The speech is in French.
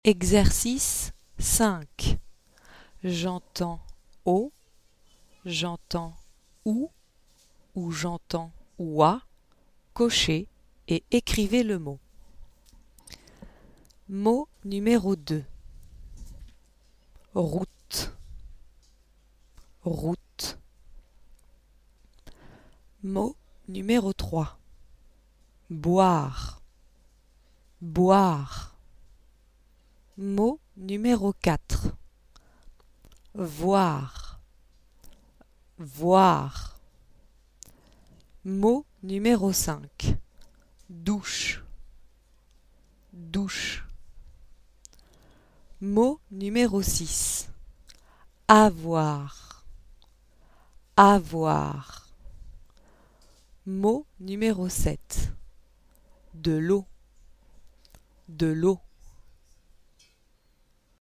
Exercice 5. J'entends au, j'entends ou j'entends oua. Cochez et écrivez le mot. Mot numéro 2. Route. Route. Mot numéro 3. Boire. Boire. Mot numéro 4. Voir. Voir. Mot numéro 5. Douche. Douche. Mot numéro 6. Avoir. Avoir. Mot numéro 7. De l'eau. De l'eau.